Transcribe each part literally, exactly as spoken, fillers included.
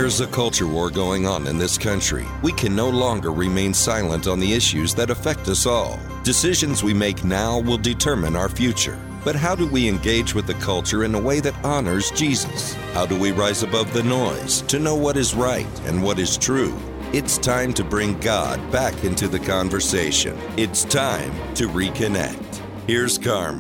There's a culture war going on in this country. We can no longer remain silent on the issues that affect us all. Decisions we make now will determine our future. But how do we engage with the culture in a way that honors Jesus? How do we rise above the noise to know what is right and what is true? It's time to bring God back into the conversation. It's time to reconnect. Here's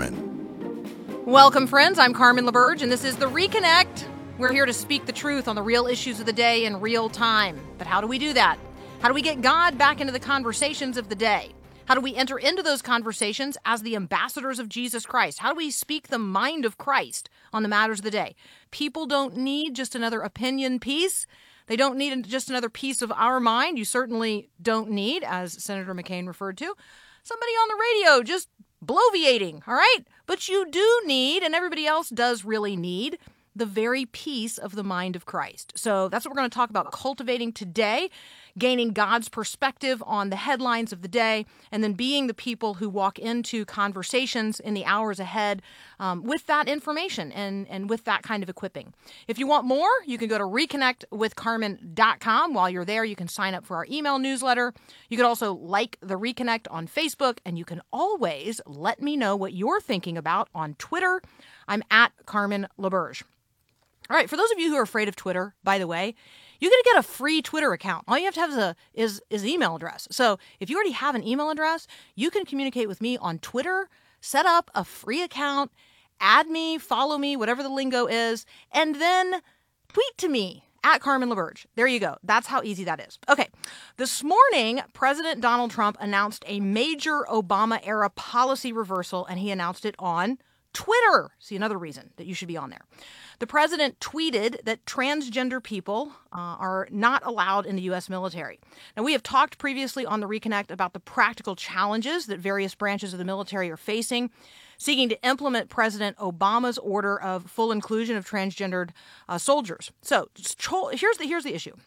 Carmen. Welcome, friends. I'm Carmen LaBerge, and this is The Reconnect. We're here to speak the truth on the real issues of the day in real time. But how do we do that? How do we get God back into the conversations of the day? How do we enter into those conversations as the ambassadors of Jesus Christ? How do we speak the mind of Christ on the matters of the day? People don't need just another opinion piece. They don't need just another piece of our mind. You certainly don't need, as Senator McCain referred to, somebody on the radio just bloviating, all right? But you do need, and everybody else does really need, the very piece of the mind of Christ. So that's what we're going to talk about cultivating today, gaining God's perspective on the headlines of the day, and then being the people who walk into conversations in the hours ahead um, with that information and, and with that kind of equipping. If you want more, you can go to reconnect with carmen dot com. While you're there, you can sign up for our email newsletter. You can also like The Reconnect on Facebook, and you can always let me know what you're thinking about on Twitter. I'm at Carmen LaBerge. All right, for those of you who are afraid of Twitter, by the way, you're going to get a free Twitter account. All you have to have is, a, is, is an email address. So if you already have an email address, you can communicate with me on Twitter, set up a free account, add me, follow me, whatever the lingo is, and then tweet to me at Carmen LaBerge. There you go. That's how easy that is. Okay, this morning, President Donald Trump announced a major Obama-era policy reversal, and he announced it on Twitter. See, another reason that you should be on there. The president tweeted that transgender people uh, are not allowed in the U S military. Now, we have talked previously on The Reconnect about the practical challenges that various branches of the military are facing, seeking to implement President Obama's order of full inclusion of transgendered uh, soldiers. So here's the, here's the issue.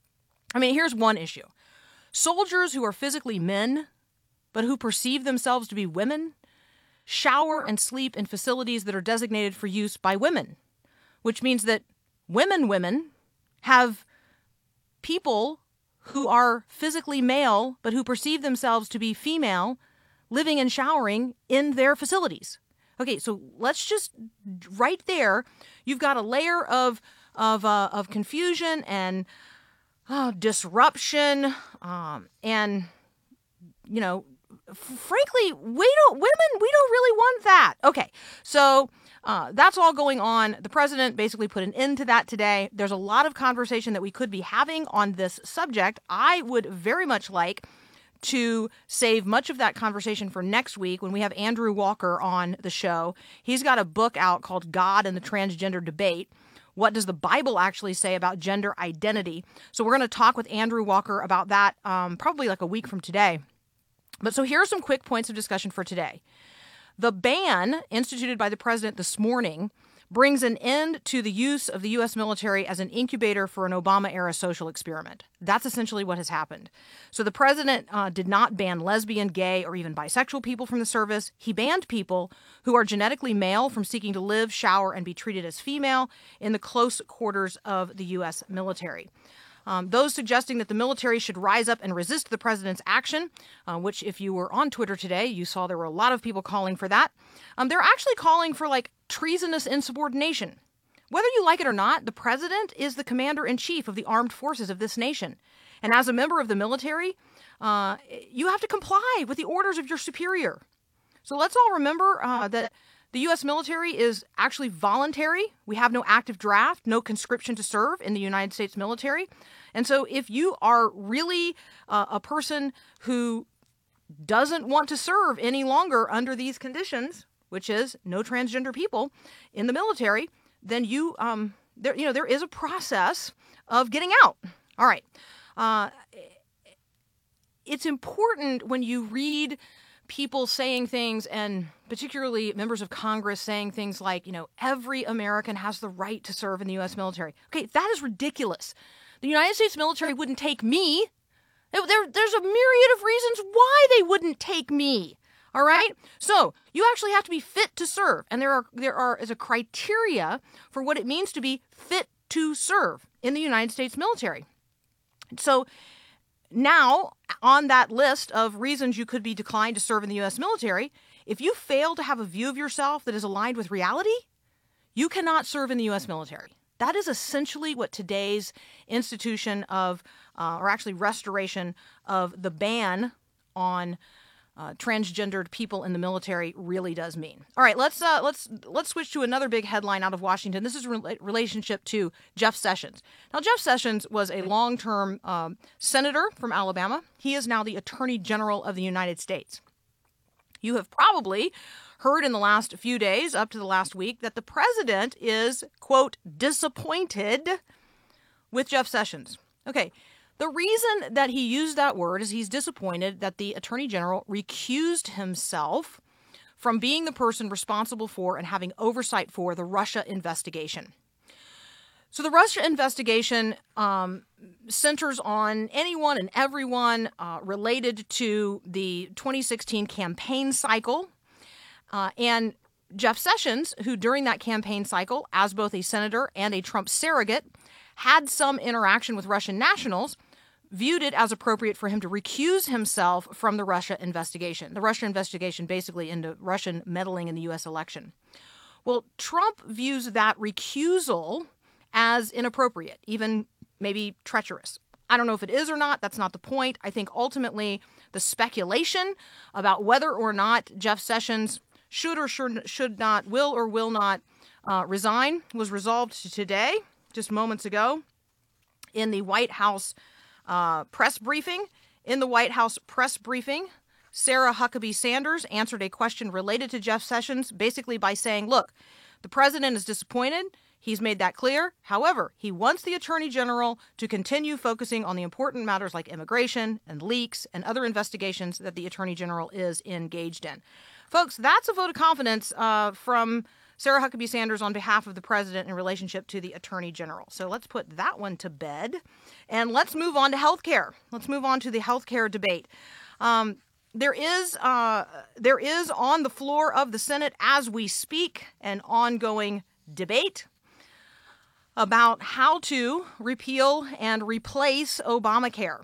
I mean, here's one issue. Soldiers who are physically men, but who perceive themselves to be women, shower and sleep in facilities that are designated for use by women, which means that women women have people who are physically male but who perceive themselves to be female living and showering in their facilities. Okay, so let's just, right there, you've got a layer of of uh, of confusion and uh, disruption um, and, you know, frankly, we don't, women, we don't really want that. Okay, so uh, that's all going on. The president basically put an end to that today. There's a lot of conversation that we could be having on this subject. I would very much like to save much of that conversation for next week when we have Andrew Walker on the show. He's got a book out called God and the Transgender Debate. What does the Bible actually say about gender identity? So we're going to talk with Andrew Walker about that um, probably like a week from today. But so here are some quick points of discussion for today. The ban instituted by the president this morning brings an end to the use of the U S military as an incubator for an Obama-era social experiment. That's essentially what has happened. So the president uh, did not ban lesbian, gay, or even bisexual people from the service. He banned people who are genetically male from seeking to live, shower, and be treated as female in the close quarters of the U S military. Um, those suggesting that the military should rise up and resist the president's action, uh, which if you were on Twitter today, you saw there were a lot of people calling for that. Um, they're actually calling for like treasonous insubordination. Whether you like it or not, the president is the commander-in-chief of the armed forces of this nation. And as a member of the military, uh, you have to comply with the orders of your superior. So let's all remember uh, that the U S military is actually voluntary. We have no active draft, no conscription to serve in the United States military. And so if you are really uh, a person who doesn't want to serve any longer under these conditions, which is no transgender people in the military, then you, um, there, you know, there is a process of getting out. All right. Uh, it's important when you read people saying things, and particularly members of Congress saying things like, you know, every American has the right to serve in the U S military. Okay, that is ridiculous. The United States military wouldn't take me. There, there, there's a myriad of reasons why they wouldn't take me. All right? So you actually have to be fit to serve. And there are there are is a criteria for what it means to be fit to serve. in the United States military. So now, on that list of reasons you could be declined to serve in the U S military, if you fail to have a view of yourself that is aligned with reality, you cannot serve in the U S military. That is essentially what today's institution of, uh, or actually restoration of the ban on uh, transgendered people in the military really does mean. All right, let's uh, let's let's switch to another big headline out of Washington. This is in re- relationship to Jeff Sessions. Now, Jeff Sessions was a long-term um, senator from Alabama. He is now the Attorney General of the United States. You have probably heard in the last few days, up to the last week, that the president is, quote, disappointed with Jeff Sessions. Okay, the reason that he used that word is he's disappointed that the Attorney General recused himself from being the person responsible for and having oversight for the Russia investigation. So the Russia investigation um, centers on anyone and everyone uh, related to the twenty sixteen campaign cycle. Uh, and Jeff Sessions, who during that campaign cycle, as both a senator and a Trump surrogate, had some interaction with Russian nationals, viewed it as appropriate for him to recuse himself from the Russia investigation. The Russia investigation basically into Russian meddling in the U S election. Well, Trump views that recusal as inappropriate, even maybe treacherous. I don't know if it is or not. That's not the point. I think ultimately the speculation about whether or not Jeff Sessions should or should, should not, will or will not uh, resign was resolved today, just moments ago, in the White House uh, press briefing. In the White House press briefing, Sarah Huckabee Sanders answered a question related to Jeff Sessions, basically by saying, look, the president is disappointed. He's made that clear. However, he wants the Attorney General to continue focusing on the important matters like immigration and leaks and other investigations that the Attorney General is engaged in. Folks, that's a vote of confidence uh, from Sarah Huckabee Sanders on behalf of the president in relationship to the Attorney General. So let's put that one to bed. And let's move on to healthcare. Let's move on to the healthcare debate. Um, there is uh, there is on the floor of the Senate as we speak an ongoing debate about how to repeal and replace Obamacare.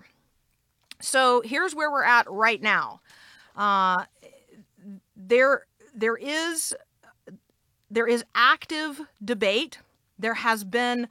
So here's where we're at right now. Uh, there, there is, there is active debate. There has been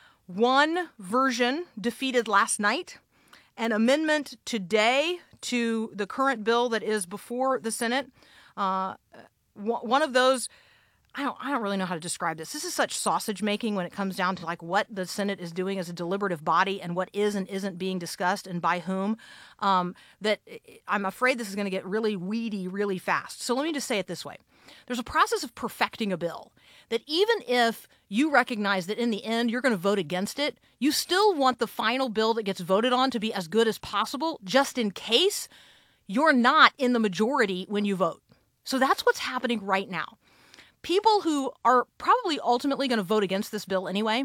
one version defeated last night, an amendment today to the current bill that is before the Senate. Uh, one of those. I don't I don't really know how to describe this. This is such sausage making when it comes down to like what the Senate is doing as a deliberative body and what is and isn't being discussed and by whom, um, that I'm afraid this is going to get really weedy really fast. So let me just say it this way. There's a process of perfecting a bill that even if you recognize that in the end you're going to vote against it, you still want the final bill that gets voted on to be as good as possible just in case you're not in the majority when you vote. So that's what's happening right now. People who are probably ultimately going to vote against this bill anyway,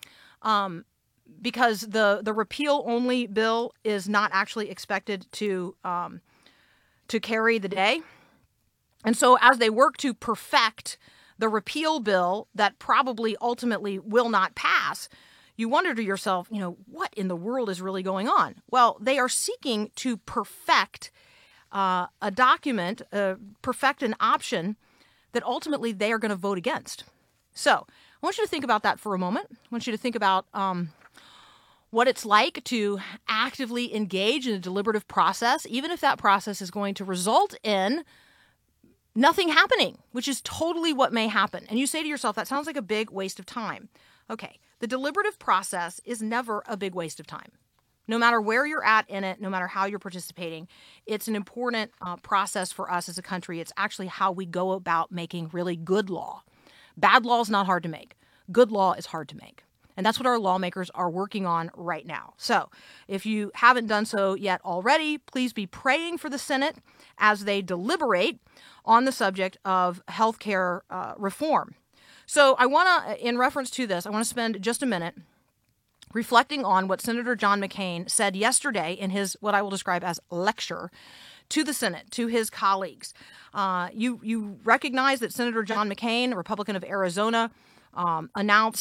um, because the, the repeal-only bill is not actually expected to um, to carry the day. And so as they work to perfect the repeal bill that probably ultimately will not pass, you wonder to yourself, you know, what in the world is really going on? Well, they are seeking to perfect uh, a document, uh, perfect an option that ultimately they are going to vote against. So I want you to think about that for a moment. I want you to think about um, what it's like to actively engage in a deliberative process, even if that process is going to result in nothing happening, which is totally what may happen. And you say to yourself, that sounds like a big waste of time. Okay, the deliberative process is never a big waste of time. No matter where you're at in it, no matter how you're participating, it's an important uh, process for us as a country. It's actually how we go about making really good law. Bad law is not hard to make. Good law is hard to make. And that's what our lawmakers are working on right now. So if you haven't done so yet already, please be praying for the Senate as they deliberate on the subject of healthcare uh, reform. So I want to, in reference to this, I want to spend just a minute reflecting on what Senator John McCain said yesterday in his, what I will describe as lecture to the Senate, to his colleagues. Uh, you, you recognize that Senator John McCain, a Republican of Arizona, um, announced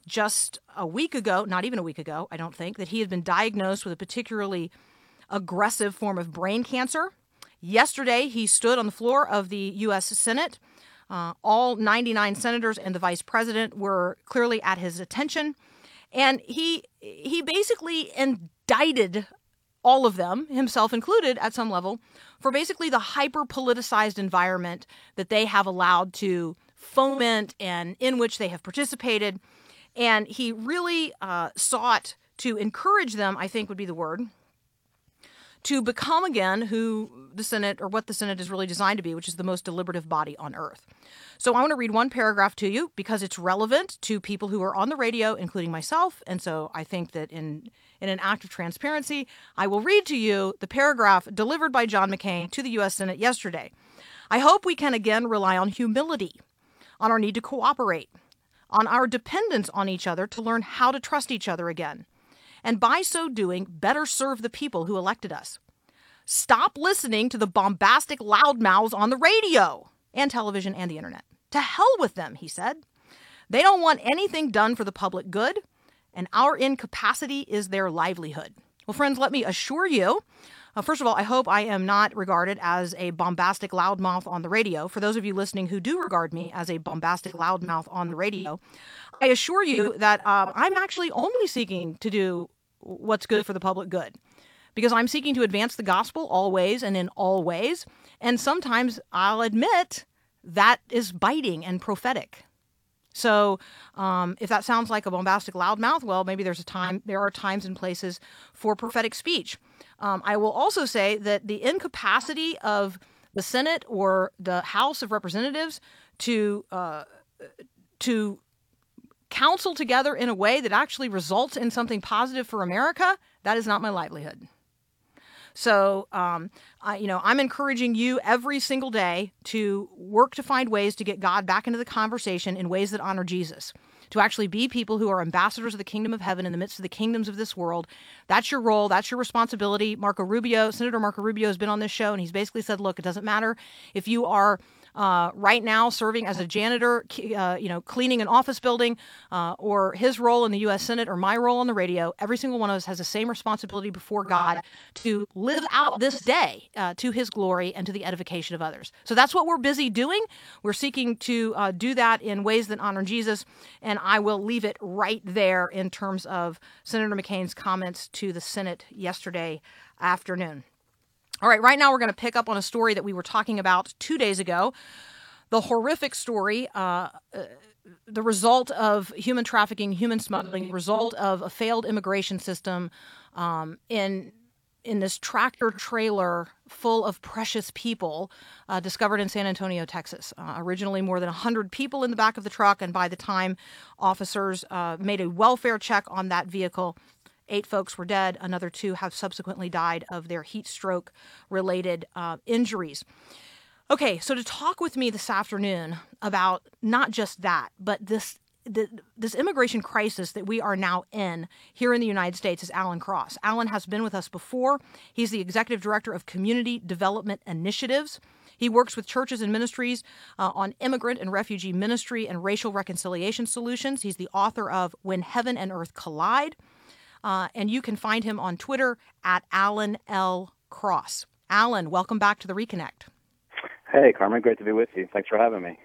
just a week ago, not even a week ago, I don't think, that he had been diagnosed with a particularly aggressive form of brain cancer. Yesterday, he stood on the floor of the U S Senate. Uh, all ninety-nine senators and the vice president were clearly at his attention. And he he basically indicted all of them, himself included at some level, for basically the hyper-politicized environment that they have allowed to foment and in which they have participated. And he really uh, sought to encourage them, I think would be the word, to become again who the Senate, or what the Senate is really designed to be, which is the most deliberative body on earth. So I want to read one paragraph to you because it's relevant to people who are on the radio, including myself. And so I think that in, in an act of transparency, I will read to you the paragraph delivered by John McCain to the U S Senate yesterday. I hope we can again rely on humility, on our need to cooperate, on our dependence on each other to learn how to trust each other again, and by so doing, better serve the people who elected us. Stop listening to the bombastic loudmouths on the radio and television and the internet. To hell with them, he said. They don't want anything done for the public good, and our incapacity is their livelihood. Well, friends, let me assure you, uh, first of all, I hope I am not regarded as a bombastic loudmouth on the radio. For those of you listening who do regard me as a bombastic loudmouth on the radio, I assure you that uh, I'm actually only seeking to do what's good for the public good, because I'm seeking to advance the gospel always and in all ways. And sometimes I'll admit that is biting and prophetic. So um, if that sounds like a bombastic loudmouth, well, maybe there's a time, there are times and places for prophetic speech. Um, I will also say that the incapacity of the Senate or the House of Representatives to uh, to counsel together in a way that actually results in something positive for America, that is not my livelihood. So, um, I, you know, I'm encouraging you every single day to work to find ways to get God back into the conversation in ways that honor Jesus, to actually be people who are ambassadors of the kingdom of heaven in the midst of the kingdoms of this world. That's your role. That's your responsibility. Marco Rubio, Senator Marco Rubio has been on this show, and he's basically said, look, it doesn't matter if you are Uh, right now serving as a janitor, uh, you know, cleaning an office building, uh, or his role in the U S Senate or my role on the radio. Every single one of us has the same responsibility before God to live out this day uh, to his glory and to the edification of others. So that's what we're busy doing. We're seeking to uh, do that in ways that honor Jesus, and I will leave it right there in terms of Senator McCain's comments to the Senate yesterday afternoon. All right, right now we're going to pick up on a story that we were talking about two days ago, the horrific story, uh, uh, the result of human trafficking, human smuggling, result of a failed immigration system um, in in this tractor trailer full of precious people uh, discovered in San Antonio, Texas. Uh, originally more than one hundred people in the back of the truck, and by the time officers uh, made a welfare check on that vehicle, eight folks were dead. Another two have subsequently died of their heat stroke-related uh, injuries. Okay, so to talk with me this afternoon about not just that, but this the, this immigration crisis that we are now in here in the United States is Alan Cross. Alan has been with us before. He's the executive director of Community Development Initiatives. He works with churches and ministries uh, on immigrant and refugee ministry and racial reconciliation solutions. He's the author of When Heaven and Earth Collide. Uh, and you can find him on Twitter at Alan L. Cross. Alan, welcome back to the Reconnect. Hey, Carmen, great to be with you. Thanks for having me.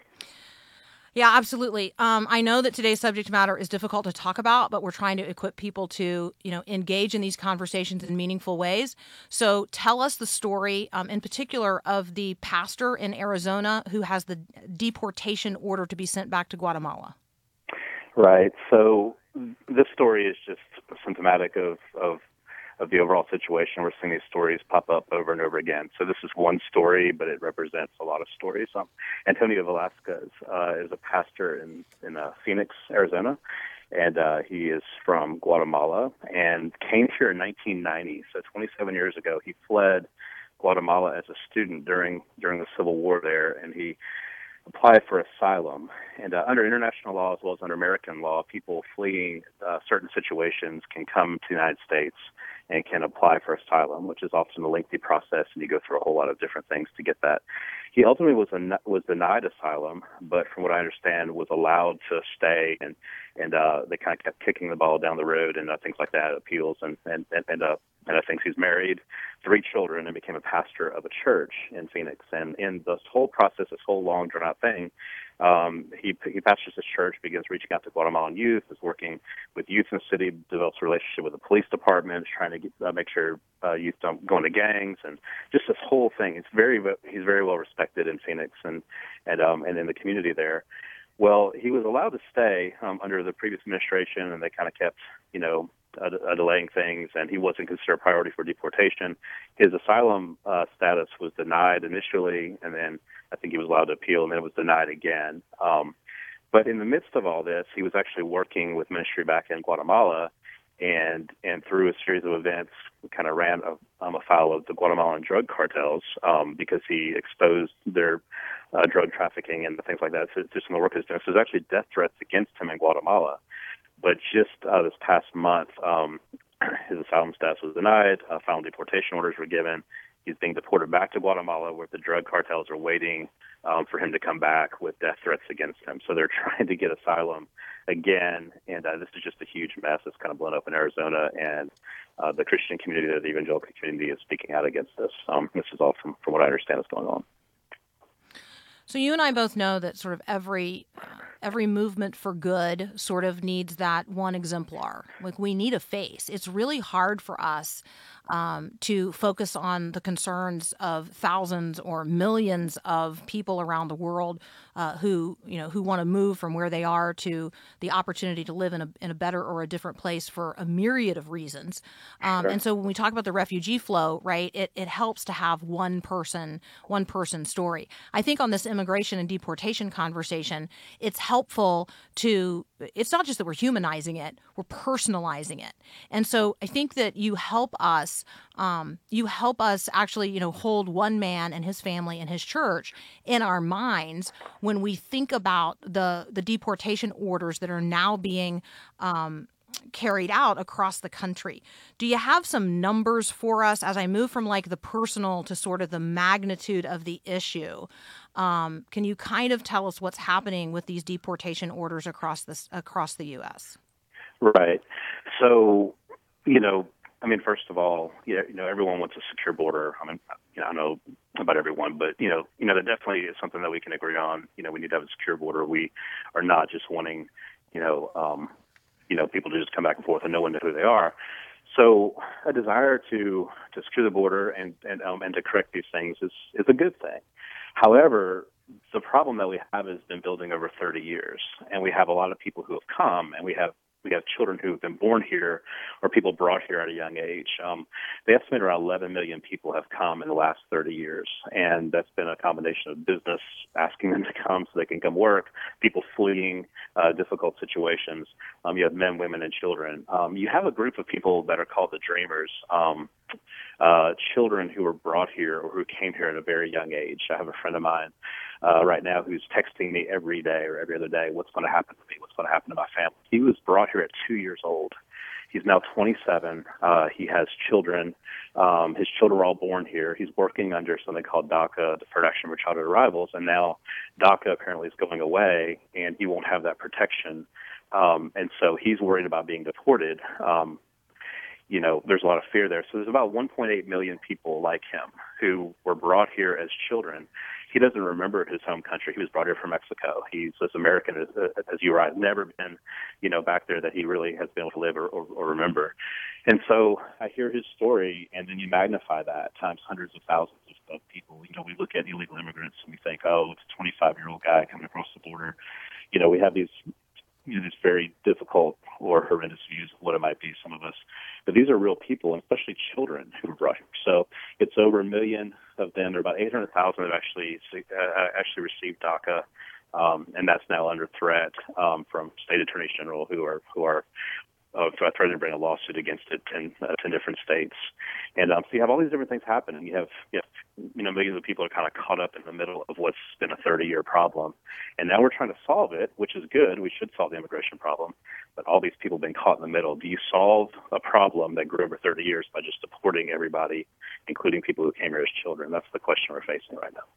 Yeah, absolutely. Um, I know that today's subject matter is difficult to talk about, but we're trying to equip people to, you know, engage in these conversations in meaningful ways. So tell us the story, um, in particular, of the pastor in Arizona who has the deportation order to be sent back to Guatemala. Right. So this story is just symptomatic of, of of the overall situation. We're seeing these stories pop up over and over again. So this is one story, but it represents a lot of stories. Um, Antonio Velasquez uh, is a pastor in, in uh, Phoenix, Arizona, and uh, he is from Guatemala and came here in nineteen ninety. So twenty-seven years ago, he fled Guatemala as a student during during the Civil War there, and he applied for asylum. And uh, under international law as well as under American law, people fleeing uh, certain situations can come to the United States and can apply for asylum, which is often a lengthy process, and you go through a whole lot of different things to get that. He ultimately was a, was denied asylum, but from what I understand, was allowed to stay, and and uh, they kind of kept kicking the ball down the road and uh, things like that, appeals, and and and, and uh, and I think he's married, three children, and became a pastor of a church in Phoenix. And in this whole process, this whole long drawn out thing, um, he he pastors his church, begins reaching out to Guatemalan youth, is working with youth in the city, develops a relationship with the police department, is trying to get, uh, make sure uh, youth don't go into gangs, and just this whole thing. It's very he's very well respected in Phoenix and and um, and in the community there. Well, he was allowed to stay um, under the previous administration, and they kind of kept, you know, uh, uh, delaying things, and he wasn't considered a priority for deportation. His asylum uh, status was denied initially, and then I think he was allowed to appeal, and then it was denied again. Um, but in the midst of all this, he was actually working with ministry back in Guatemala, and and through a series of events, kind of ran a, um, afoul of the Guatemalan drug cartels um, because he exposed their uh, drug trafficking and things like that. So just some of the work he's doing. So there's actually death threats against him in Guatemala. But just uh, this past month, um, his asylum status was denied. Uh, final deportation orders were given. He's being deported back to Guatemala, where the drug cartels are waiting um, for him to come back with death threats against him. So they're trying to get asylum again, and uh, this is just a huge mess that's kind of blown up in Arizona, and uh, the Christian community, the evangelical community, is speaking out against this. Um, this is all from, from what I understand is going on. So you and I both know that sort of every uh, every movement for good sort of needs that one exemplar. Like, we need a face. It's really hard for us um, to focus on the concerns of thousands or millions of people around the world uh, who, you know, who want to move from where they are to the opportunity to live in a in a better or a different place for a myriad of reasons. Um, Sure. And so when we talk about the refugee flow, right, it, it helps to have one person, one person story. I think on this immigration and deportation conversation, it's helpful to, it's not just that we're humanizing it, we're personalizing it. And so I think that you help us, um, you help us actually, you know, hold one man and his family and his church in our minds when we think about the, the deportation orders that are now being um, carried out across the country. Do you have some numbers for us as I move from like the personal to sort of the magnitude of the issue? Um, can you kind of tell us what's happening with these deportation orders across this across the U S? Right. So, you know, I mean, first of all, you know, you know, everyone wants a secure border. I mean, you know, I know about everyone, but you know, you know, that definitely is something that we can agree on. You know, we need to have a secure border. We are not just wanting, you know, um, you know, people to just come back and forth and no one know who they are. So, a desire to to secure the border and and um, and to correct these things is is a good thing. However, the problem that we have has been building over thirty years, and we have a lot of people who have come, and we have we have children who have been born here or people brought here at a young age. Um, they estimate around eleven million people have come in the last thirty years, and that's been a combination of business asking them to come so they can come work, people fleeing uh, difficult situations. Um, you have men, women, and children. Um, you have a group of people that are called the Dreamers, um, uh, children who were brought here or who came here at a very young age. I have a friend of mine uh, right now who's texting me every day or every other day, what's going to happen to me, what's going to happen to my family. He was brought here at two years old. He's now twenty-seven. Uh, he has children. Um, his children were all born here. He's working under something called DACA, Deferred Action for Childhood Arrivals, and now DACA apparently is going away, and he won't have that protection. Um, and so he's worried about being deported. Um, you know, there's a lot of fear there. So there's about one point eight million people like him who were brought here as children. He doesn't remember his home country. He was brought here from Mexico. He's as American as, as you are. Never been, you know, back there that he really has been able to live or, or, or remember. And so I hear his story, and then you magnify that times hundreds of thousands of, of people. You know, we look at illegal immigrants and we think, oh, it's a twenty-five-year-old guy coming across the border. You know, we have these you know, these very difficult or horrendous views of what it might be, some of us. But these are real people, and especially children who were brought here. So it's over a million of them. There are about eight hundred thousand have actually uh, actually received DACA, um, and that's now under threat um, from state attorneys general who are who are of uh, threatening to bring a lawsuit against it in uh, ten different states. And um, so you have all these different things happening. You have, you have, you know, millions of people are kind of caught up in the middle of what's been a thirty-year problem. And now we're trying to solve it, which is good. We should solve the immigration problem. But all these people have been caught in the middle. Do you solve a problem that grew over thirty years by just deporting everybody, including people who came here as children? That's the question we're facing right now.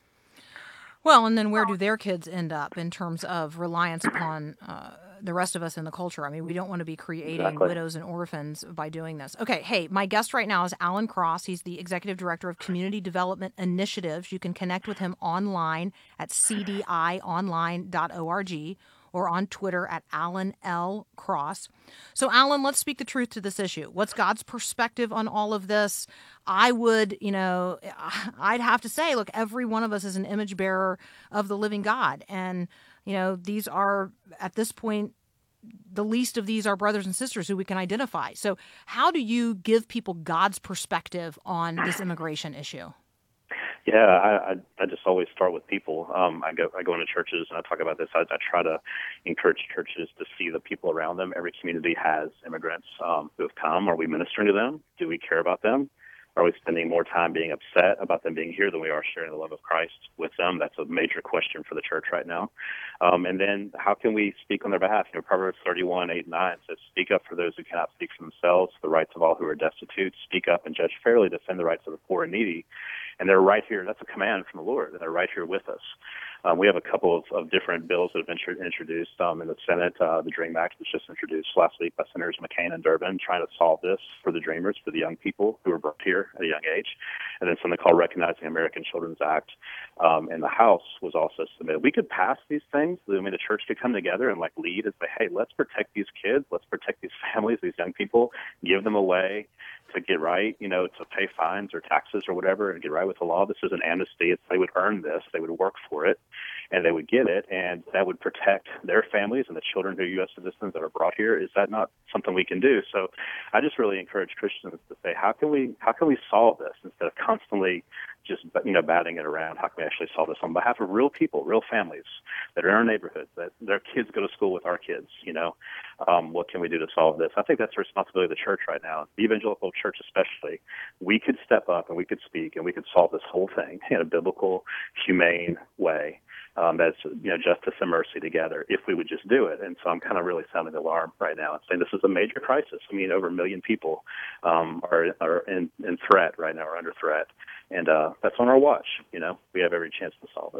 Well, and then where do their kids end up in terms of reliance upon uh, the rest of us in the culture? I mean, we don't want to be creating Exactly. widows and orphans by doing this. Okay, hey, my guest right now is Alan Cross. He's the Executive Director of Community Development Initiatives. You can connect with him online at c d i online dot org or on Twitter at Alan L. Cross. So, Alan, let's speak the truth to this issue. What's God's perspective on all of this? I would, you know, I'd have to say, look, every one of us is an image bearer of the living God. And, you know, these are, at this point, the least of these are brothers and sisters who we can identify. So how do you give people God's perspective on this immigration issue? Yeah, I, I I just always start with people. Um, I go I go into churches and I talk about this. I, I try to encourage churches to see the people around them. Every community has immigrants um, who have come. Are we ministering to them? Do we care about them? Are we spending more time being upset about them being here than we are sharing the love of Christ with them? That's a major question for the church right now. Um, and then how can we speak on their behalf? You know, Proverbs thirty-one, eight and nine says, speak up for those who cannot speak for themselves, the rights of all who are destitute. Speak up and judge fairly, defend the rights of the poor and needy. And they're right here. That's a command from the Lord. They're right here with us. Um, we have a couple of, of different bills that have been tr- introduced um, in the Senate. Uh, the DREAM Act was just introduced last week by Senators McCain and Durbin, trying to solve this for the Dreamers, for the young people who were brought here at a young age. And then something called Recognizing American Children's Act um, in the House was also submitted. We could pass these things. I mean, the church could come together and like lead and say, hey, let's protect these kids. Let's protect these families, these young people, give them a way to get right, you know, to pay fines or taxes or whatever and get right with the law. This is an amnesty. It's, they would earn this. They would work for it, and they would get it, and that would protect their families and the children who are U S citizens that are brought here. Is that not something we can do? So I just really encourage Christians to say, how can we how can we solve this instead of constantly just, you know, batting it around? How can we actually solve this on behalf of real people, real families that are in our neighborhoods, that their kids go to school with our kids, you know? Um, what can we do to solve this? I think that's the responsibility of the church right now, the evangelical church especially. We could step up and we could speak and we could solve this whole thing in a biblical, humane way. Um, that's, you know, justice and mercy together if we would just do it. And so I'm kind of really sounding the alarm right now and saying this is a major crisis. I mean, over a million people um, are are in, in threat right now, or under threat. And uh, that's on our watch. You know, we have every chance to solve it.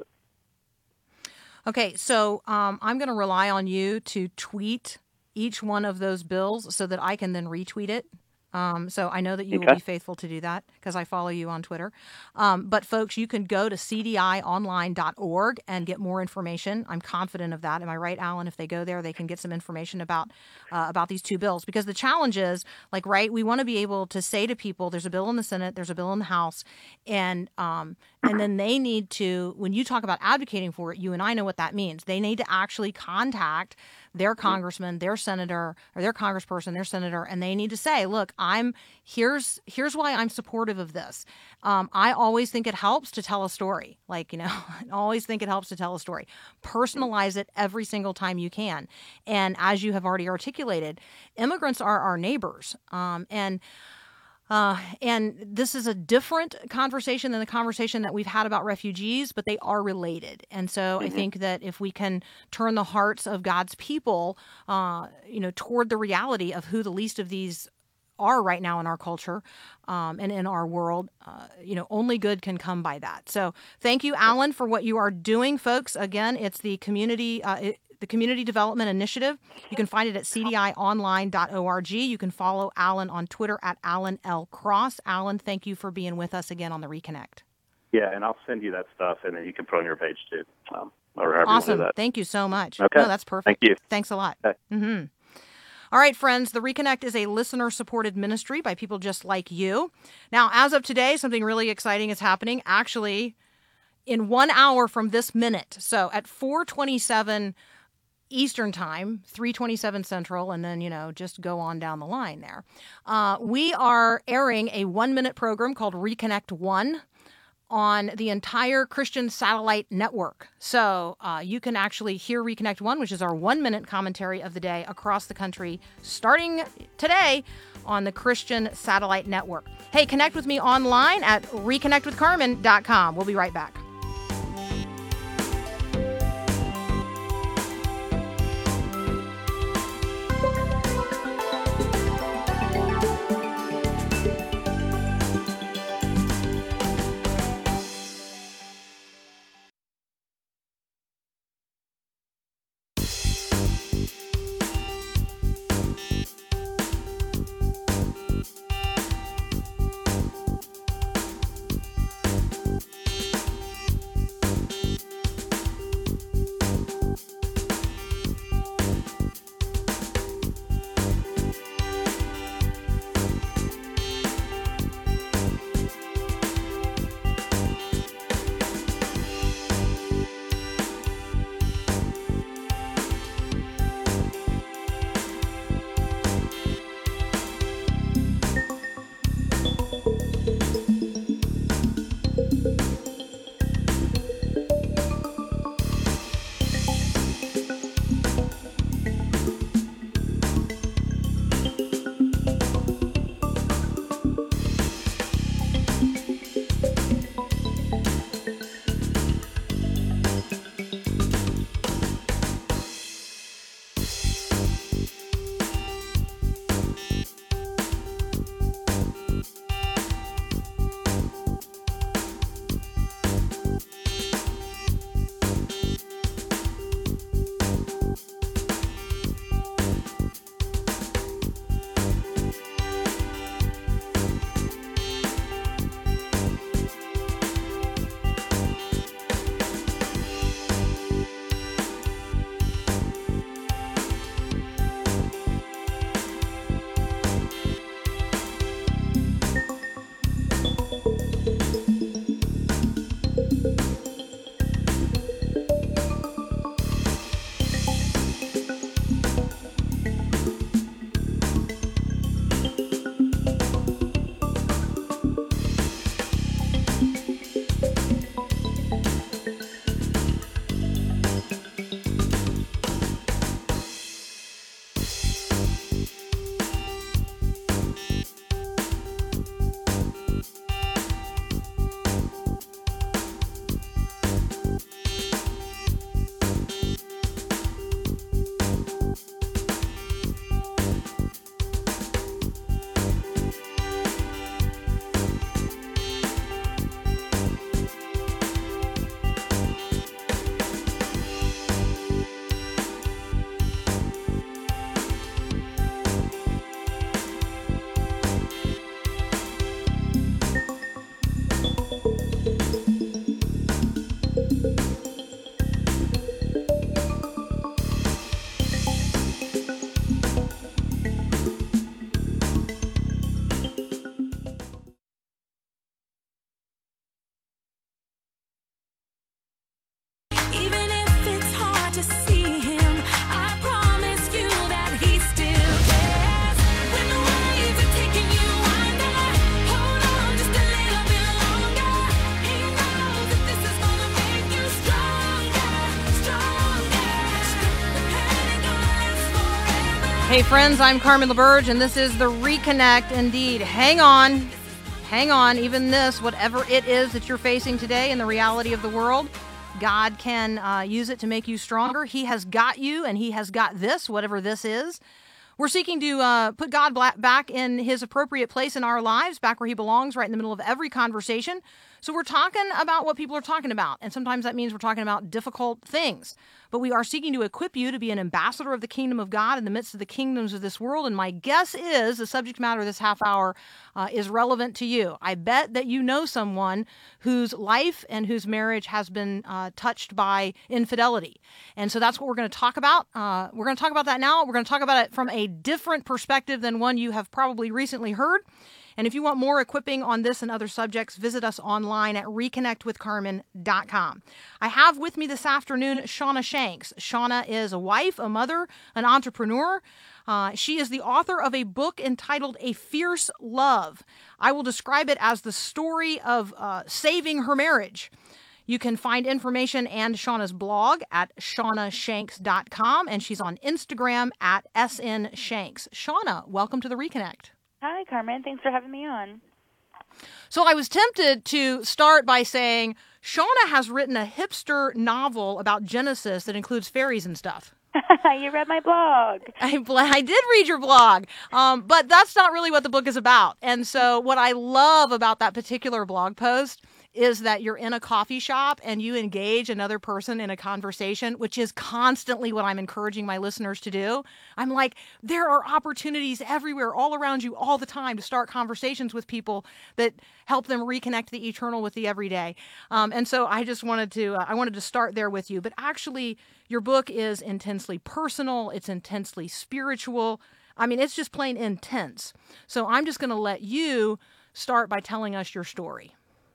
Okay, so um, I'm going to rely on you to tweet each one of those bills so that I can then retweet it. Um, so I know that you Okay. will be faithful to do that because I follow you on Twitter. Um, but folks, you can go to c d i online dot org and get more information. I'm confident of that. Am I right, Alan? If they go there, they can get some information about uh, about these two bills. Because the challenge is, like, right, we want to be able to say to people, there's a bill in the Senate, there's a bill in the House, and um, and then they need to, when you talk about advocating for it, you and I know what that means. They need to actually contact their congressman, their senator, or their congressperson, their senator, and they need to say, look, I'm here's here's why I'm supportive of this. Um, I always think it helps to tell a story. Like, you know, I always think it helps to tell a story. Personalize it every single time you can. And as you have already articulated, immigrants are our neighbors. Um, and Uh, and this is a different conversation than the conversation that we've had about refugees, but they are related. And so mm-hmm. I think that if we can turn the hearts of God's people, uh, you know, toward the reality of who the least of these are right now in our culture um, and in our world, uh, you know, only good can come by that. So thank you, Alan, for what you are doing, folks. Again, it's the community uh, it, the Community Development Initiative. You can find it at c d i online dot org. You can follow Alan on Twitter at Alan L. Cross. Alan, thank you for being with us again on the Reconnect. Yeah, and I'll send you that stuff, and then you can put it on your page too. Um, or however awesome. You do that. Thank you so much. Okay. No, that's perfect. Thank you. Thanks a lot. Okay. Mm-hmm. All right, friends, The Reconnect is a listener-supported ministry by people just like you. Now, as of today, something really exciting is happening. Actually, in one hour from this minute, so at four twenty-seven Eastern Time, three twenty-seven Central, and then, you know, just go on down the line there. Uh, we are airing a one-minute program called Reconnect One on the entire Christian satellite network. So uh, you can actually hear Reconnect One, which is our one-minute commentary of the day across the country, starting today on the Christian satellite network. Hey, connect with me online at reconnect with carmen dot com. We'll be right back. Hey friends, I'm Carmen LaBerge, and this is the Reconnect. Indeed, hang on, hang on. Even this, whatever it is that you're facing today in the reality of the world, God can uh, use it to make you stronger. He has got you, and He has got this, whatever this is. We're seeking to uh, put God back in His appropriate place in our lives, back where He belongs, right in the middle of every conversation. So we're talking about what people are talking about, and sometimes that means we're talking about difficult things. But we are seeking to equip you to be an ambassador of the kingdom of God in the midst of the kingdoms of this world. And my guess is the subject matter of this half hour uh, is relevant to you. I bet that you know someone whose life and whose marriage has been uh, touched by infidelity. And so that's what we're going to talk about. Uh, we're going to talk about that now. We're going to talk about it from a different perspective than one you have probably recently heard. And if you want more equipping on this and other subjects, visit us online at reconnect with carmen dot com. I have with me this afternoon Shauna Shanks. Shauna is a wife, a mother, an entrepreneur. Uh, she is the author of a book entitled A Fierce Love. I will describe it as the story of uh, saving her marriage. You can find information and Shauna's blog at shauna shanks dot com, and she's on Instagram at S N Shanks. Shauna, welcome to the Reconnect. Hi, Carmen. Thanks for having me on. So I was tempted to start by saying Shauna has written a hipster novel about Genesis that includes fairies and stuff. You read my blog. I, I did read your blog, um, but that's not really what the book is about. And so what I love about that particular blog post is that you're in a coffee shop and you engage another person in a conversation, which is constantly what I'm encouraging my listeners to do. I'm like, there are opportunities everywhere, all around you, all the time to start conversations with people that help them reconnect the eternal with the everyday. Um, and so I just wanted to, uh, I wanted to start there with you. But actually, your book is intensely personal. It's intensely spiritual. I mean, it's just plain intense. So I'm just going to let you start by telling us your story.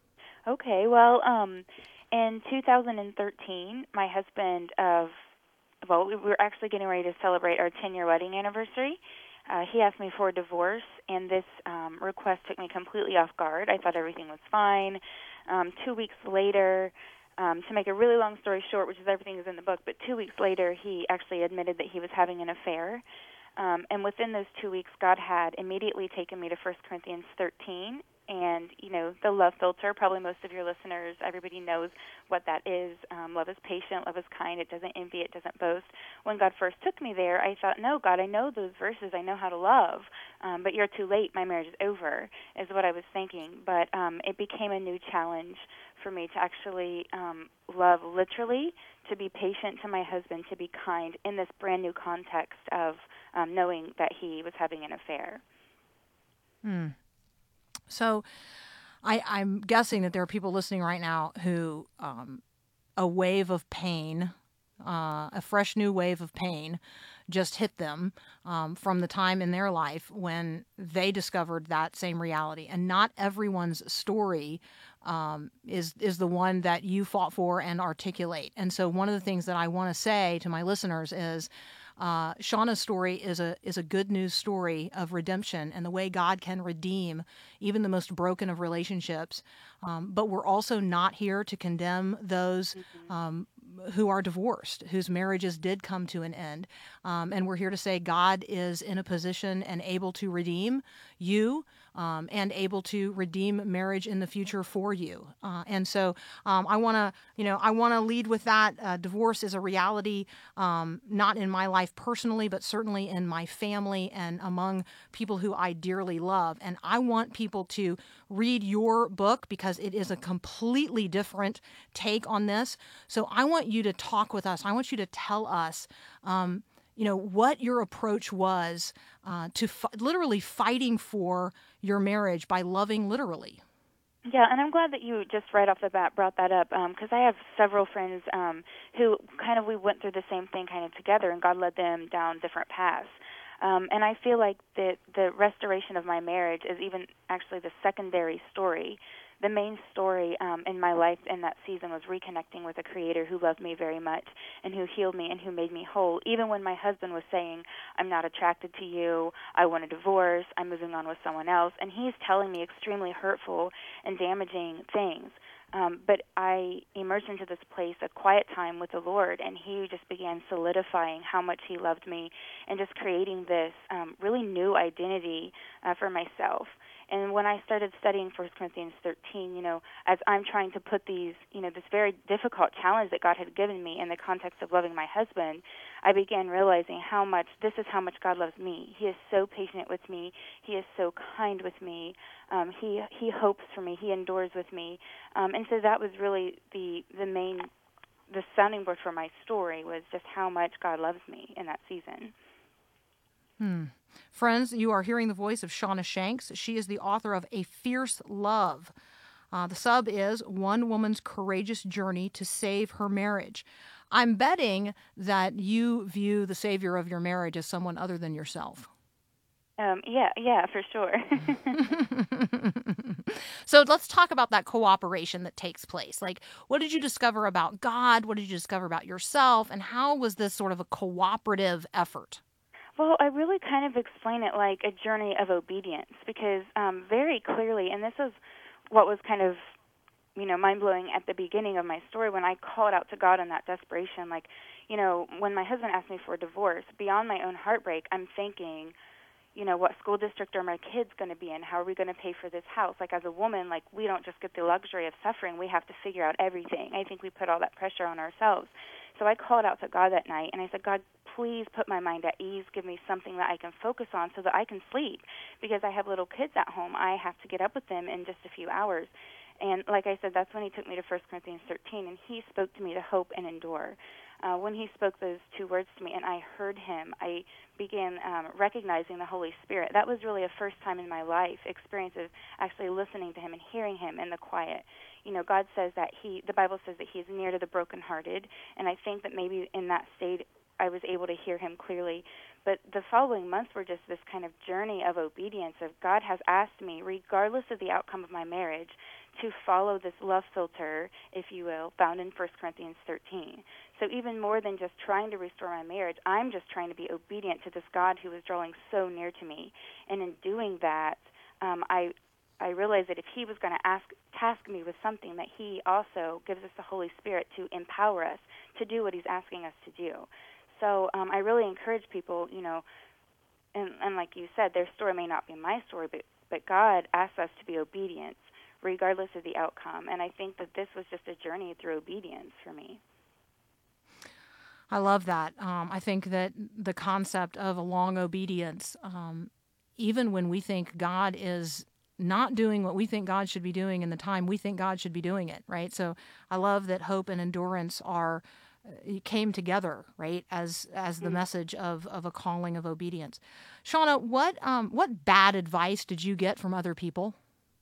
Okay, well, um, in two thousand thirteen, my husband of, well, we were actually getting ready to celebrate our ten-year wedding anniversary. Uh, he asked me for a divorce, and this um, request took me completely off guard. I thought everything was fine. Um, two weeks later, um, to make a really long story short, which is everything is in the book, but two weeks later, he actually admitted that he was having an affair. Um, and within those two weeks, God had immediately taken me to First Corinthians thirteen. And, you know, the love filter, probably most of your listeners, everybody knows what that is. Um, love is patient, love is kind, it doesn't envy, it doesn't boast. When God first took me there, I thought, no, God, I know those verses, I know how to love, um, but you're too late, my marriage is over, is what I was thinking. But um, it became a new challenge for me to actually um, love literally, to be patient to my husband, to be kind in this brand new context of um, knowing that he was having an affair. Hmm. So I, I'm guessing that there are people listening right now who um, a wave of pain, uh, a fresh new wave of pain just hit them um, from the time in their life when they discovered that same reality. And not everyone's story um, is, is the one that you fought for and articulate. And so one of the things that I want to say to my listeners is, Uh, Shauna's story is a is a good news story of redemption and the way God can redeem even the most broken of relationships. Um, but we're also not here to condemn those mm-hmm. um, who are divorced, whose marriages did come to an end. Um, and we're here to say God is in a position and able to redeem you um, and able to redeem marriage in the future for you. Uh, and so um, I want to, you know, I want to lead with that. Uh, divorce is a reality, um, not in my life personally, but certainly in my family and among people who I dearly love. And I want people to read your book because it is a completely different take on this. So I want you to talk with us. I want you to tell us, um, you know, what your approach was uh, to f- literally fighting for your marriage by loving literally. Yeah, and I'm glad that you just right off the bat brought that up because um, I have several friends um, who kind of, we went through the same thing kind of together, and God led them down different paths. Um, and I feel like the, the restoration of my marriage is even actually the secondary story. The main story um, in my life in that season was reconnecting with a Creator who loved me very much and who healed me and who made me whole. Even when my husband was saying, I'm not attracted to you, I want a divorce, I'm moving on with someone else, and he's telling me extremely hurtful and damaging things. Um, but I emerged into this place, a quiet time with the Lord, and He just began solidifying how much He loved me and just creating this um, really new identity uh, for myself. And when I started studying First Corinthians thirteen, you know, as I'm trying to put these, you know, this very difficult challenge that God had given me in the context of loving my husband, I began realizing how much, this is how much God loves me. He is so patient with me. He is so kind with me. Um, he he hopes for me. He endures with me. Um, and so that was really the the main, the sounding board for my story was just how much God loves me in that season. Hmm. Friends, you are hearing the voice of Shauna Shanks. She is the author of A Fierce Love. Uh, the sub is One Woman's Courageous Journey to Save Her Marriage. I'm betting that you view the savior of your marriage as someone other than yourself. Um, yeah, yeah, for sure. So let's talk about that cooperation that takes place. Like, what did you discover about God? What did you discover about yourself? And how was this sort of a cooperative effort? Well, I really kind of explain it like a journey of obedience because um, very clearly, and this is what was kind of, you know, mind-blowing at the beginning of my story when I called out to God in that desperation. Like, you know, when my husband asked me for a divorce, beyond my own heartbreak, I'm thinking, you know, what school district are my kids going to be in? How are we going to pay for this house? Like, as a woman, like, we don't just get the luxury of suffering. We have to figure out everything. I think we put all that pressure on ourselves. So I called out to God that night, and I said, God, please put my mind at ease. Give me something that I can focus on so that I can sleep because I have little kids at home. I have to get up with them in just a few hours. And like I said, that's when he took me to First Corinthians thirteen, and he spoke to me to hope and endure. Uh, when he spoke those two words to me and I heard him, I began um, recognizing the Holy Spirit. That was really a first time in my life experience of actually listening to him and hearing him in the quiet. You know, God says that he, the Bible says that he is near to the brokenhearted, and I think that maybe in that state I was able to hear him clearly. But the following months were just this kind of journey of obedience of God has asked me, regardless of the outcome of my marriage, to follow this love filter, if you will, found in First Corinthians thirteen. So even more than just trying to restore my marriage, I'm just trying to be obedient to this God who is drawing so near to me. And in doing that, um, I I realized that if he was going to ask task me with something, that he also gives us the Holy Spirit to empower us to do what he's asking us to do. So um, I really encourage people, you know, and, and like you said, their story may not be my story, but, but God asks us to be obedient regardless of the outcome. And I think that this was just a journey through obedience for me. I love that. Um, I think that the concept of a long obedience, um, even when we think God is not doing what we think God should be doing in the time we think God should be doing it, right? So I love that hope and endurance are uh, came together, right, as as the mm-hmm. message of, of a calling of obedience. Shauna, what um, what bad advice did you get from other people?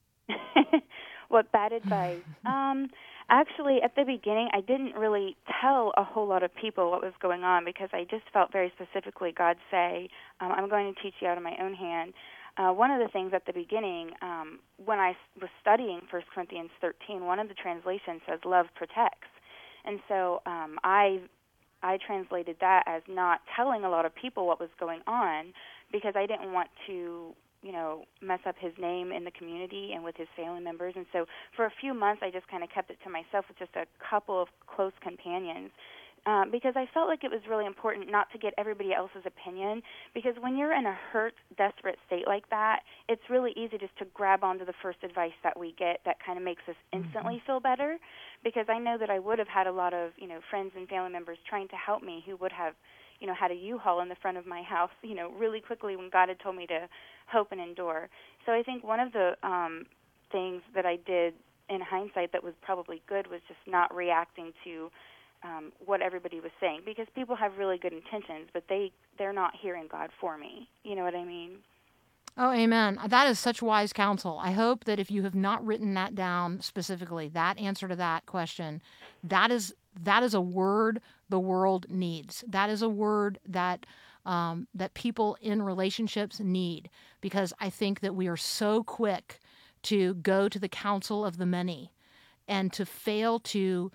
What bad advice? um, actually, at the beginning, I didn't really tell a whole lot of people what was going on because I just felt very specifically God say, um, I'm going to teach you out of my own hand. Uh, one of the things at the beginning, um, when I was studying First Corinthians thirteen, one of the translations says, love protects. And so um, I I translated that as not telling a lot of people what was going on because I didn't want to, you know, mess up his name in the community and with his family members. And so for a few months, I just kind of kept it to myself with just a couple of close companions um, because I felt like it was really important not to get everybody else's opinion because when you're in a hurt, desperate state like that, it's really easy just to grab onto the first advice that we get that kind of makes us instantly mm-hmm. feel better because I know that I would have had a lot of, you know, friends and family members trying to help me who would have, you know, had a U-Haul in the front of my house, you know, really quickly when God had told me to hope and endure. So I think one of the um, things that I did in hindsight that was probably good was just not reacting to um, what everybody was saying because people have really good intentions, but they, they're not hearing God for me. You know what I mean? Oh, amen. That is such wise counsel. I hope that if you have not written that down specifically, that answer to that question, that is that is a word the world needs. That is a word that um, that people in relationships need because I think that we are so quick to go to the counsel of the many and to fail to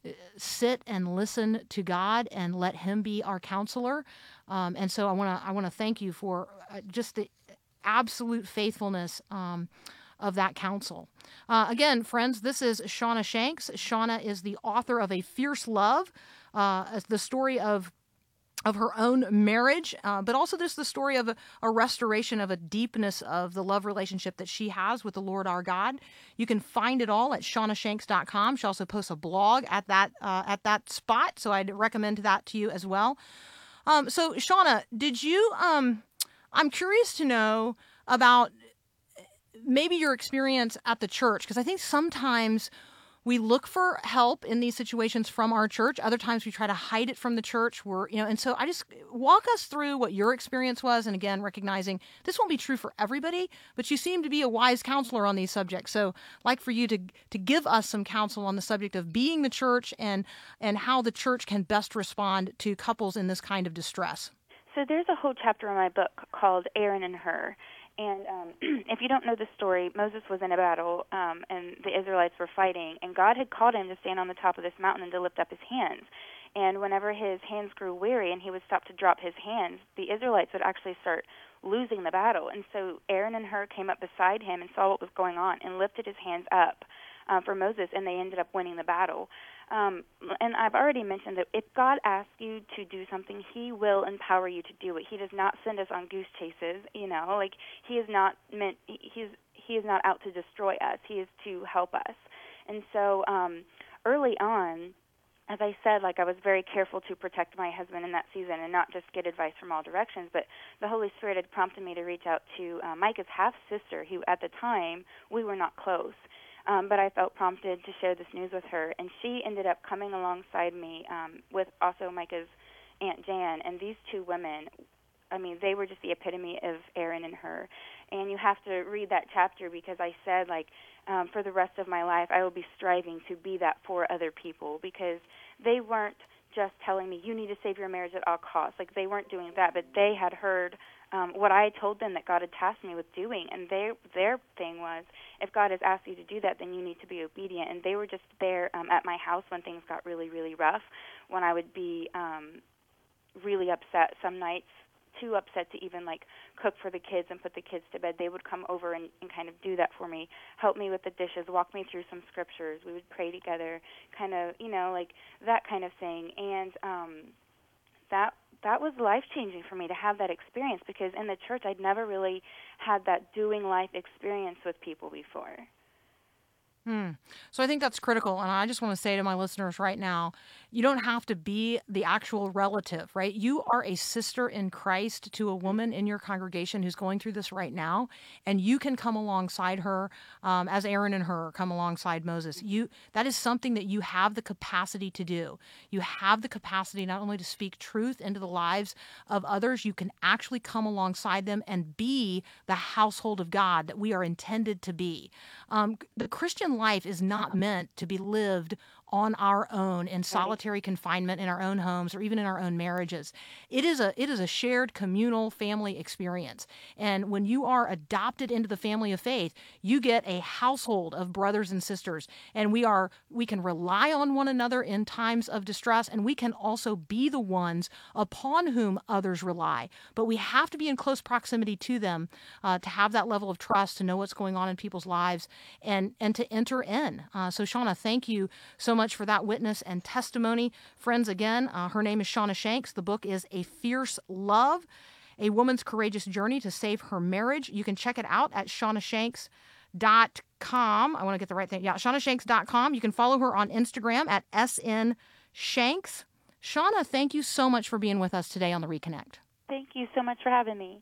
sit and listen to God and let him be our counselor. Um, and so I want to I want to thank you for just the absolute faithfulness um, of that counsel. Uh, again, friends, this is Shauna Shanks. Shauna is the author of A Fierce Love, uh, the story of of her own marriage, uh, but also just the story of a, a restoration of a deepness of the love relationship that she has with the Lord our God. You can find it all at shauna shanks dot com. She also posts a blog at that uh, at that spot, so I'd recommend that to you as well. Um, so, Shauna, did you? Um, I'm curious to know about maybe your experience at the church, because I think sometimes we look for help in these situations from our church. Other times we try to hide it from the church. We're, you know, and so I just walk us through what your experience was. And again, recognizing this won't be true for everybody, but you seem to be a wise counselor on these subjects. So I'd like for you to to give us some counsel on the subject of being the church and and how the church can best respond to couples in this kind of distress. So there's a whole chapter in my book called Aaron and Hur. And um, if you don't know the story, Moses was in a battle, um, and the Israelites were fighting, and God had called him to stand on the top of this mountain and to lift up his hands. And whenever his hands grew weary and he would stop to drop his hands, the Israelites would actually start losing the battle. And so Aaron and Hur came up beside him and saw what was going on and lifted his hands up uh, for Moses, and they ended up winning the battle. Um, and I've already mentioned that if God asks you to do something, he will empower you to do it. He does not send us on goose chases, you know, like he is not meant, he's, he is not out to destroy us. He is to help us. And so um, early on, as I said, like I was very careful to protect my husband in that season and not just get advice from all directions, but the Holy Spirit had prompted me to reach out to uh, Micah's half-sister, who at the time we were not close. Um, but I felt prompted to share this news with her, and she ended up coming alongside me um, with also Micah's Aunt Jan, and these two women, I mean, they were just the epitome of Aaron and Hur. And you have to read that chapter because I said, like, um, for the rest of my life, I will be striving to be that for other people, because they weren't just telling me, you need to save your marriage at all costs. Like, they weren't doing that, but they had heard Um, what I told them that God had tasked me with doing, and their their thing was, if God has asked you to do that, then you need to be obedient. And they were just there um, at my house when things got really, really rough, when I would be um, really upset some nights, too upset to even like cook for the kids and put the kids to bed. They would come over and, and kind of do that for me, help me with the dishes, walk me through some scriptures. We would pray together, kind of, you know, like that kind of thing. And um, that that was life-changing for me to have that experience, because in the church I'd never really had that doing life experience with people before. Hmm. So I think that's critical. And I just want to say to my listeners right now, you don't have to be the actual relative, right? You are a sister in Christ to a woman in your congregation who's going through this right now, and you can come alongside her um, as Aaron and Hur come alongside Moses. You that is something that you have the capacity to do. You have the capacity not only to speak truth into the lives of others, you can actually come alongside them and be the household of God that we are intended to be. Um, the Christian life is not meant to be lived on our own in solitary confinement in our own homes or even in our own marriages. It is a it is a shared communal family experience. And when you are adopted into the family of faith, you get a household of brothers and sisters, and we are we can rely on one another in times of distress, and we can also be the ones upon whom others rely. But we have to be in close proximity to them uh, to have that level of trust, to know what's going on in people's lives, and and to enter in. Uh, so Shauna, thank you so much for that witness and testimony. Friends, again, uh, her name is Shauna Shanks. The book is A Fierce Love, A Woman's Courageous Journey to Save Her Marriage. You can check it out at shauna shanks dot com. I want to get the right thing. Yeah, shauna shanks dot com. You can follow her on Instagram at S N Shanks. Shauna, thank you so much for being with us today on The Reconnect. Thank you so much for having me.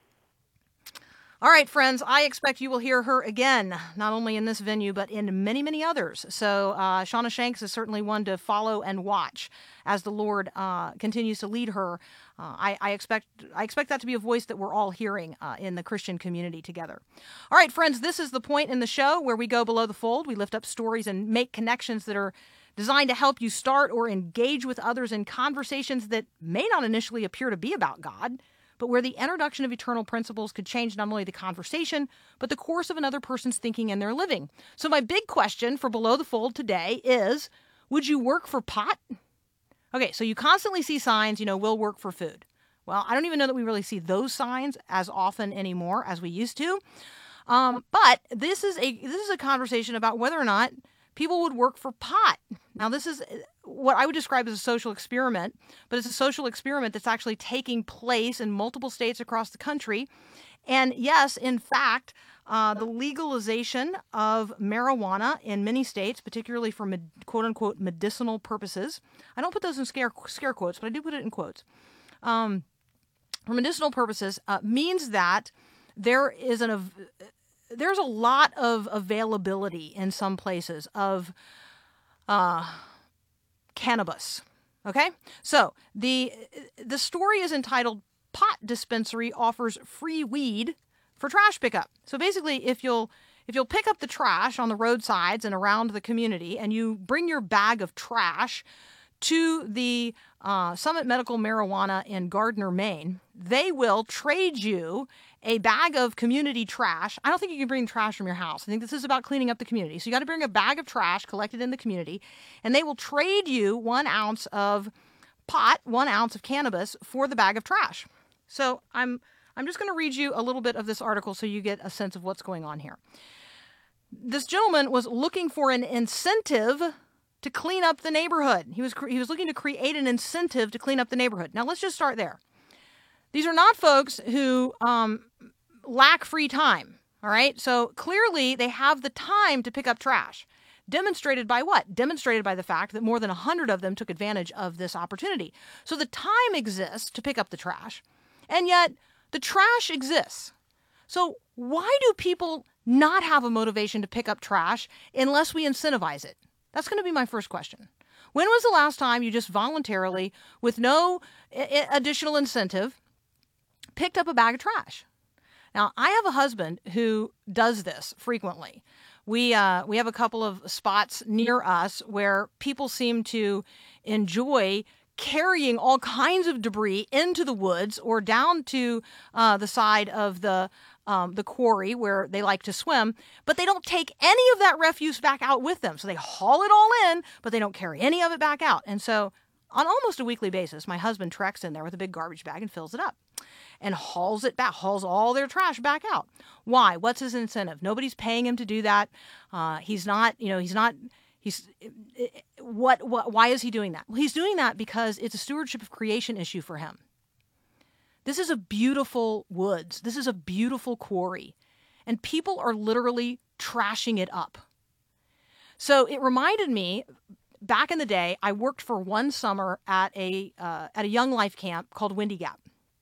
All right, friends, I expect you will hear her again, not only in this venue, but in many, many others. So uh, Shauna Shanks is certainly one to follow and watch as the Lord uh, continues to lead her. Uh, I, I expect I expect that to be a voice that we're all hearing uh, in the Christian community together. All right, friends, this is the point in the show where we go below the fold. We lift up stories and make connections that are designed to help you start or engage with others in conversations that may not initially appear to be about God, but where the introduction of eternal principles could change not only the conversation, but the course of another person's thinking and their living. So my big question for Below the Fold today is, would you work for pot? Okay, so you constantly see signs, you know, we'll work for food. Well, I don't even know that we really see those signs as often anymore as we used to. Um, but this is a this is a conversation about whether or not people would work for pot. Now, this is what I would describe as a social experiment, but it's a social experiment that's actually taking place in multiple states across the country. And yes, in fact, uh, the legalization of marijuana in many states, particularly for med- quote-unquote medicinal purposes. I don't put those in scare, scare quotes, but I do put it in quotes. Um, for medicinal purposes uh, means that there is an... Av- there's a lot of availability in some places of uh, cannabis. Okay, so the the story is entitled "Pot Dispensary Offers Free Weed for Trash Pickup." So basically, if you'll if you'll pick up the trash on the roadsides and around the community, and you bring your bag of trash to the uh, Summit Medical Marijuana in Gardner, Maine, they will trade you a bag of community trash. I don't think you can bring trash from your house. I think this is about cleaning up the community. So you got to bring a bag of trash collected in the community, and they will trade you one ounce of pot, one ounce of cannabis for the bag of trash. So I'm I'm just going to read you a little bit of this article so you get a sense of what's going on here. This gentleman was looking for an incentive to clean up the neighborhood. He was he was looking to create an incentive to clean up the neighborhood. Now, let's just start there. These are not folks who um, lack free time, all right? So clearly they have the time to pick up trash. Demonstrated by what? Demonstrated by the fact that more than one hundred of them took advantage of this opportunity. So the time exists to pick up the trash, and yet the trash exists. So why do people not have a motivation to pick up trash unless we incentivize it? That's going to be my first question. When was the last time you just voluntarily, with no I- additional incentive, picked up a bag of trash? Now, I have a husband who does this frequently. We uh, we have a couple of spots near us where people seem to enjoy carrying all kinds of debris into the woods or down to uh, the side of the um, the quarry where they like to swim, but they don't take any of that refuse back out with them. So they haul it all in, but they don't carry any of it back out. And so on almost a weekly basis, my husband treks in there with a big garbage bag and fills it up and hauls it back, hauls all their trash back out. Why? What's his incentive? Nobody's paying him to do that. Uh, he's not, you know, he's not, he's, what, what, why is he doing that? Well, he's doing that because it's a stewardship of creation issue for him. This is a beautiful woods. This is a beautiful quarry. And people are literally trashing it up. So it reminded me, back in the day, I worked for one summer at a uh, at a Young Life camp called Windy Gap.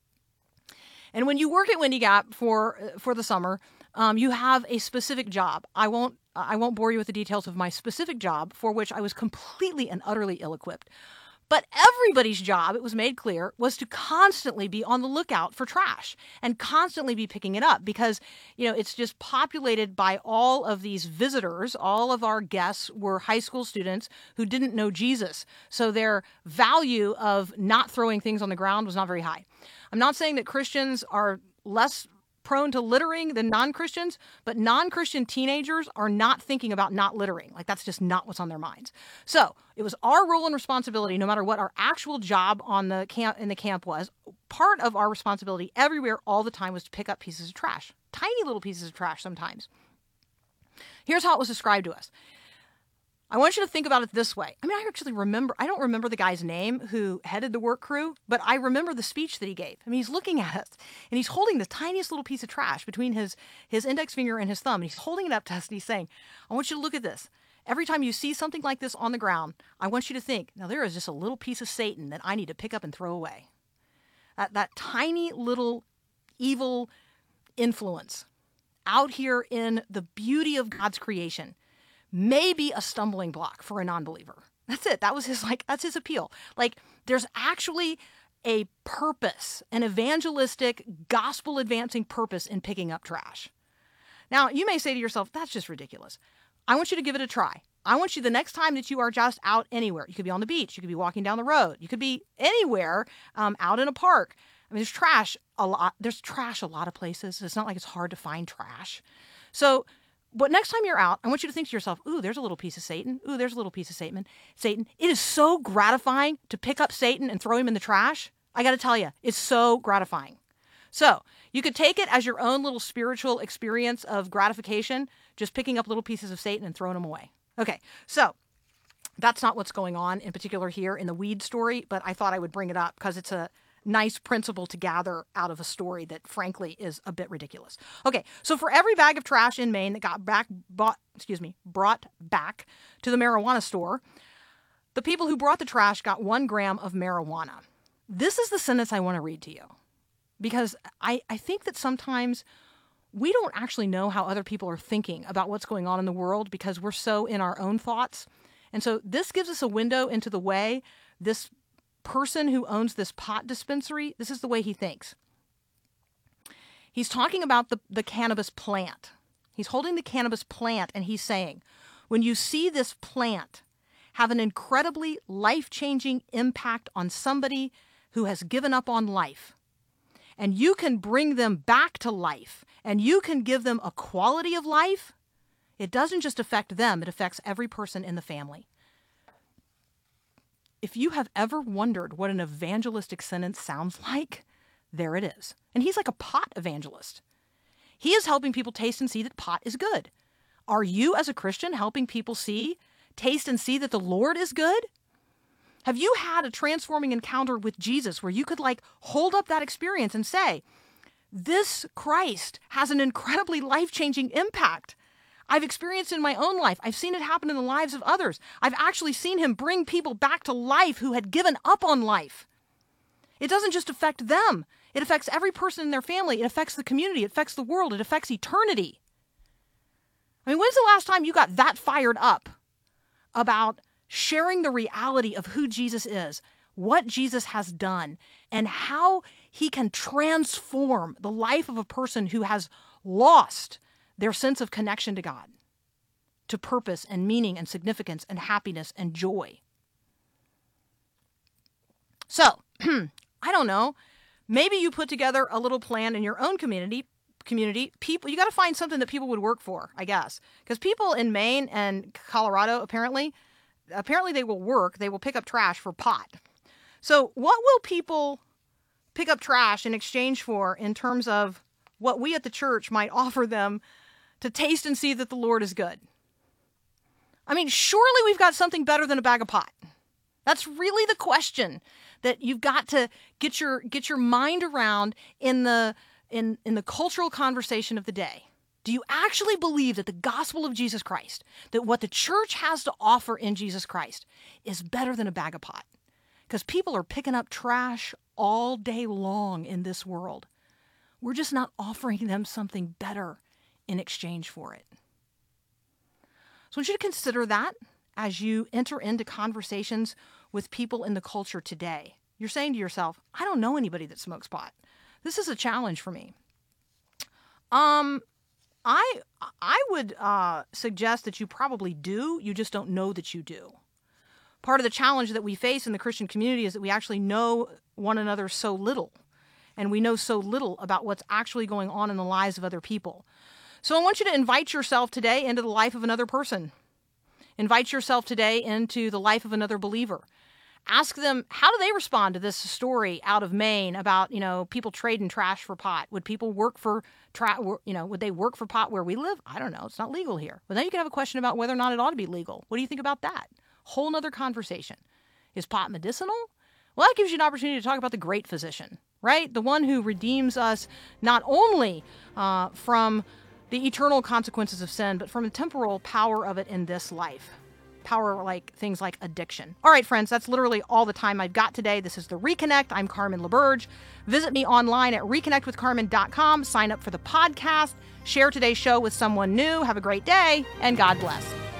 And when you work at Windy Gap for for the summer, um, you have a specific job. I won't I won't bore you with the details of my specific job, for which I was completely and utterly ill-equipped. But everybody's job, it was made clear, was to constantly be on the lookout for trash and constantly be picking it up because, you know, it's just populated by all of these visitors. All of our guests were high school students who didn't know Jesus. So their value of not throwing things on the ground was not very high. I'm not saying that Christians are less prone to littering than non-Christians, but non-Christian teenagers are not thinking about not littering. Like, that's just not what's on their minds. So it was our role and responsibility, no matter what our actual job on the camp in the camp was, part of our responsibility everywhere all the time was to pick up pieces of trash, tiny little pieces of trash sometimes. Here's how it was described to us. I want you to think about it this way. I mean, I actually remember, I don't remember the guy's name who headed the work crew, but I remember the speech that he gave. I mean, he's looking at us and he's holding the tiniest little piece of trash between his, his index finger and his thumb. And he's holding it up to us and he's saying, I want you to look at this. Every time you see something like this on the ground, I want you to think, now there is just a little piece of Satan that I need to pick up and throw away. That, that tiny little evil influence out here in the beauty of God's creation may be a stumbling block for a non-believer. That's it. That was his, like, that's his appeal. Like, there's actually a purpose, an evangelistic, gospel-advancing purpose in picking up trash. Now, you may say to yourself, that's just ridiculous. I want you to give it a try. I want you, the next time that you are just out anywhere, you could be on the beach, you could be walking down the road, you could be anywhere, um, out in a park. I mean, there's trash a lot. There's trash a lot of places. It's not like it's hard to find trash. So, but next time you're out, I want you to think to yourself, ooh, there's a little piece of Satan. Ooh, there's a little piece of Satan. Satan. It is so gratifying to pick up Satan and throw him in the trash. I got to tell you, it's so gratifying. So you could take it as your own little spiritual experience of gratification, just picking up little pieces of Satan and throwing them away. Okay, so that's not what's going on in particular here in the weed story, but I thought I would bring it up because it's a nice principle to gather out of a story that frankly is a bit ridiculous. Okay, so for every bag of trash in Maine that got back, bought, excuse me, brought back to the marijuana store, the people who brought the trash got one gram of marijuana. This is the sentence I want to read to you because I, I think that sometimes we don't actually know how other people are thinking about what's going on in the world because we're so in our own thoughts. And so this gives us a window into the way this person who owns this pot dispensary, this is the way he thinks. He's talking about the, the cannabis plant. He's holding the cannabis plant and he's saying, when you see this plant, have an incredibly life-changing impact on somebody who has given up on life. And you can bring them back to life, and you can give them a quality of life. It doesn't just affect them, it affects every person in the family. If you have ever wondered what an evangelistic sentence sounds like, there it is. And he's like a pot evangelist. He is helping people taste and see that pot is good. Are you, as a Christian, helping people see, taste and see that the Lord is good? Have you had a transforming encounter with Jesus where you could like hold up that experience and say, this Christ has an incredibly life-changing impact. I've experienced it in my own life. I've seen it happen in the lives of others. I've actually seen him bring people back to life who had given up on life. It doesn't just affect them. It affects every person in their family. It affects the community. It affects the world. It affects eternity. I mean, when's the last time you got that fired up about sharing the reality of who Jesus is, what Jesus has done, and how he can transform the life of a person who has lost their sense of connection to God, to purpose and meaning and significance and happiness and joy? So, I don't know, maybe you put together a little plan in your own community, community, people, you got to find something that people would work for, I guess. Because people in Maine and Colorado, apparently, apparently they will work, they will pick up trash for pot. So what will people pick up trash in exchange for in terms of what we at the church might offer them to taste and see that the Lord is good? I mean, surely we've got something better than a bag of pot. That's really the question that you've got to get your get your mind around in the in, in the cultural conversation of the day. Do you actually believe that the gospel of Jesus Christ, that what the church has to offer in Jesus Christ is better than a bag of pot? Because people are picking up trash all day long in this world. We're just not offering them something better in exchange for it. So I want you to consider that as you enter into conversations with people in the culture today. You're saying to yourself, I don't know anybody that smokes pot. This is a challenge for me. Um, I I would uh, suggest that you probably do. You just don't know that you do. Part of the challenge that we face in the Christian community is that we actually know one another so little, and we know so little about what's actually going on in the lives of other people. So I want you to invite yourself today into the life of another person. Invite yourself today into the life of another believer. Ask them, how do they respond to this story out of Maine about, you know, people trading trash for pot? Would people work for, tra- you know, would they work for pot where we live? I don't know. It's not legal here. But then you can have a question about whether or not it ought to be legal. What do you think about that? Whole nother conversation. Is pot medicinal? Well, that gives you an opportunity to talk about the great physician, right? The one who redeems us not only uh, from the eternal consequences of sin, but from the temporal power of it in this life. Power like things like addiction. All right, friends, that's literally all the time I've got today. This is The Reconnect. I'm Carmen LaBerge. Visit me online at reconnect with carmen dot com. Sign up for the podcast. Share today's show with someone new. Have a great day, and God bless.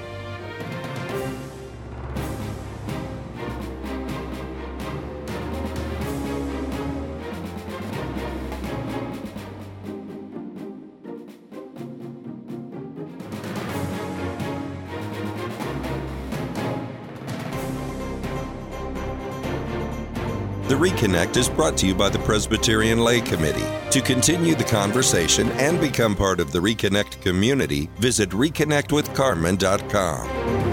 The Reconnect is brought to you by the Presbyterian Lay Committee. To continue the conversation and become part of the Reconnect community, visit reconnect with carmen dot com.